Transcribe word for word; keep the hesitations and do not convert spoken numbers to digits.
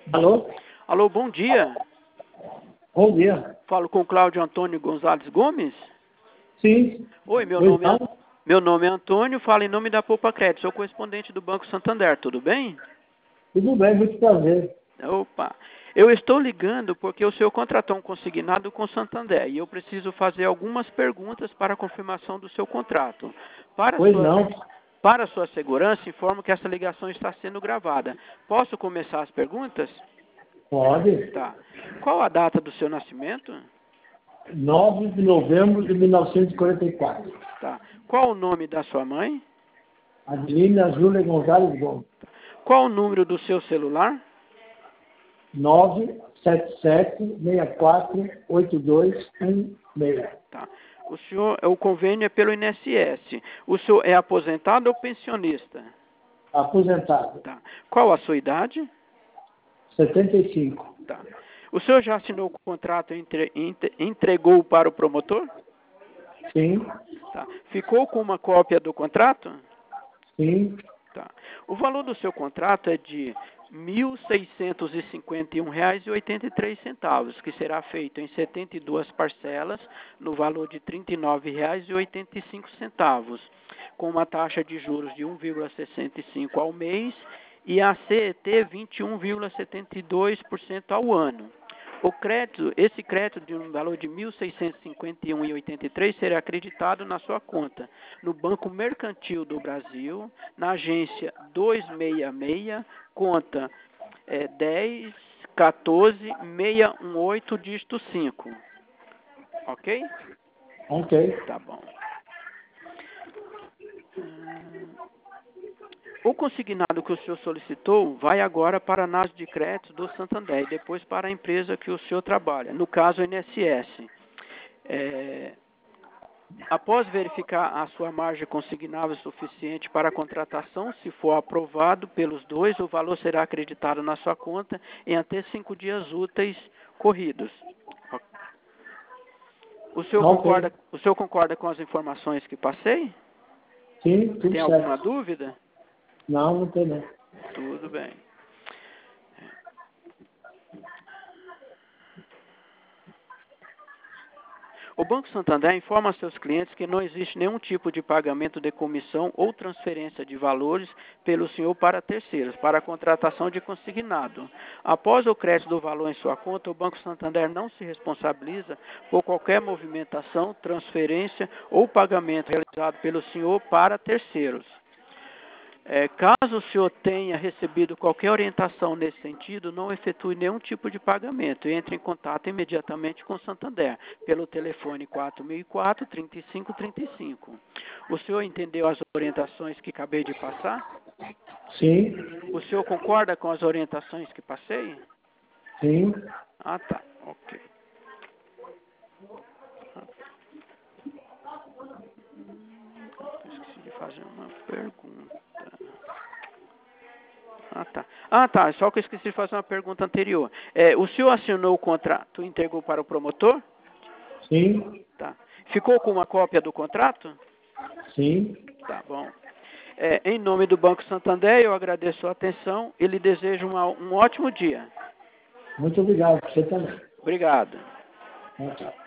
Alô? Alô, bom dia. Bom dia. Falo com Cláudio Antônio Gonzalez Gomes. Sim. Oi, meu Oi, nome é, então? meu nome é Antônio, falo em nome da Poupa Crédito, sou correspondente do Banco Santander, tudo bem? Tudo bem, muito prazer. Opa, eu estou ligando porque o senhor contratou um consignado com o Santander e eu preciso fazer algumas perguntas para a confirmação do seu contrato. Para Pois sua, não. para sua segurança, informo que essa ligação está sendo gravada. Posso começar as perguntas? Pode. Tá. Qual a data do seu nascimento? nove de novembro de mil novecentos e quarenta e quatro. Tá. Qual o nome da sua mãe? Adelina Júlia Gonzalez Gomes. Qual o número do seu celular? nove sete sete seis quatro oito dois um seis. Tá. O senhor, o convênio é pelo I N S S. O senhor é aposentado ou pensionista? Aposentado. Tá. Qual a sua idade? setenta e cinco. Tá. O senhor já assinou o contrato e entre, entre, entregou para o promotor? Sim. Tá. Ficou com uma cópia do contrato? Sim. Tá. O valor do seu contrato é de mil seiscentos e cinquenta e um reais e oitenta e três centavos, que será feito em setenta e duas parcelas, no valor de trinta e nove reais e oitenta e cinco centavos, com uma taxa de juros de um vírgula sessenta e cinco ao mês e a C E T vinte e um vírgula setenta e dois por cento ao ano. O crédito, esse crédito de um valor de mil seiscentos e cinquenta e um reais e oitenta e três centavos será acreditado na sua conta no Banco Mercantil do Brasil, na agência duzentos e sessenta e seis, conta é, dez um quatro seis um oito, dígito cinco. Ok? Ok. Tá bom. Hum, O consignado que o senhor solicitou vai agora para a análise de crédito do Santander e depois para a empresa que o senhor trabalha, no caso o I N S S. É, após verificar a sua margem consignável suficiente para a contratação, se for aprovado pelos dois, o valor será acreditado na sua conta em até cinco dias úteis corridos. O senhor Ok. concorda, o senhor concorda com as informações que passei? Sim, tudo Tem alguma certo. dúvida? Não, não tem não. Tudo bem. O Banco Santander informa a seus clientes que não existe nenhum tipo de pagamento de comissão ou transferência de valores pelo senhor para terceiros, para a contratação de consignado. Após o crédito do valor em sua conta, o Banco Santander não se responsabiliza por qualquer movimentação, transferência ou pagamento realizado pelo senhor para terceiros. É, caso o senhor tenha recebido qualquer orientação nesse sentido, não efetue nenhum tipo de pagamento e entre em contato imediatamente com o Santander, pelo telefone quatro mil e quatro, trinta e cinco trinta e cinco. O senhor entendeu as orientações que acabei de passar? Sim. O senhor concorda com as orientações que passei? Sim. Ah, tá. Ok. Hum, eu esqueci de fazer uma pergunta. Ah, tá. Ah, tá. Só que eu esqueci de fazer uma pergunta anterior. É, o senhor assinou o contrato e entregou para o promotor? Sim. Tá. Ficou com uma cópia do contrato? Sim. Tá bom. É, em nome do Banco Santander, eu agradeço a atenção e lhe desejo uma, um ótimo dia. Muito obrigado. Você também. Obrigado. Tchau, tchau.